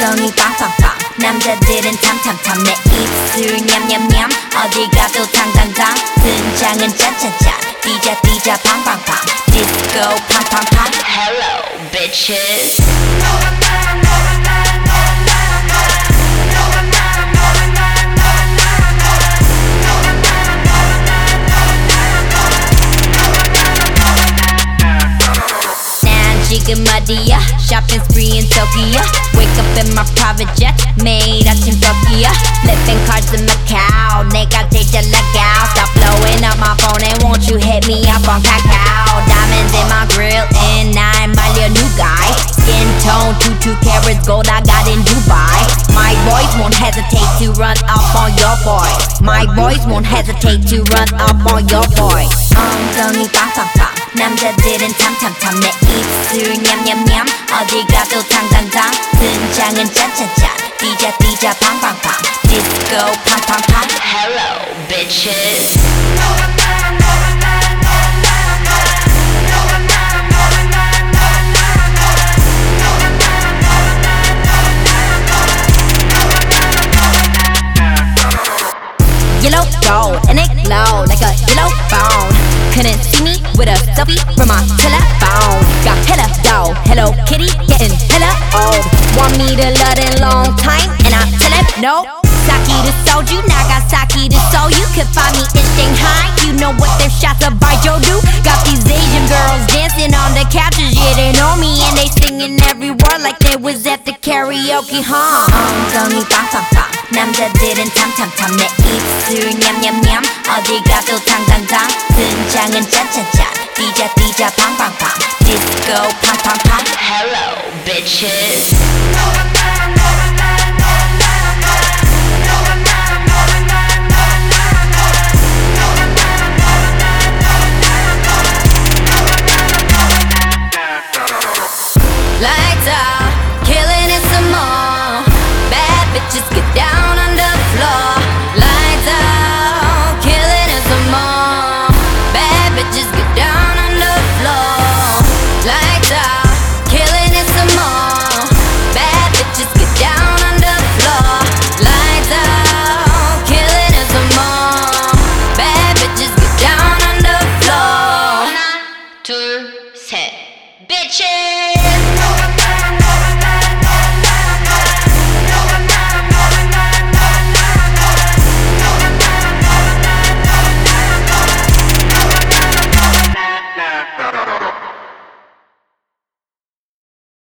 엉덩이 빵빵빵 남자들은 탐탐탐 내 입술 냠냠냠 어디 가도 당당당 등장은 짠짠짠 뛰자 팡팡팡 디스코 팡팡팡 Hello bitches 지금 어디야 shopping spree in Tokyo wake up in my private jet 매일 아침 터키야 flipping cards in Macau 내가 제일 잘 나가 stop blowing up my phone and won't you hit me up on Kakao diamonds in my grill and I'm my new guy skin tone 2 carats gold I got in Dubai my boys won't hesitate to run up on your boy my boys won't hesitate to run up on your boy 엉덩이 빵빵빵 남자들은 탐탐탐 내 입술 냠냠냠 어디 가도 당당당 등장은 짠짠짠 뛰자 팡팡팡 디스코 팡팡팡 Hello bitches Yellow gold and it glow like a yellow phone couldn't see me with a selfie from my telephone got hella dough Hello Kitty getting hella old want me to love in long time and I tell him no Saki to soju Nagasaki to Seoul you could find me in Shanghai you know what their shots of Baijiu do got these Asian girls dancing on the couches yeah they know me and they singing every word like they was at the karaoke 엉덩이 빵빵빵 남자들은 탐탐탐 내 입술 냠냠냠 어디 가도 당당당 등장은 짠짠짠 뛰자 팡팡팡 디스코 팡팡팡 Hello bitches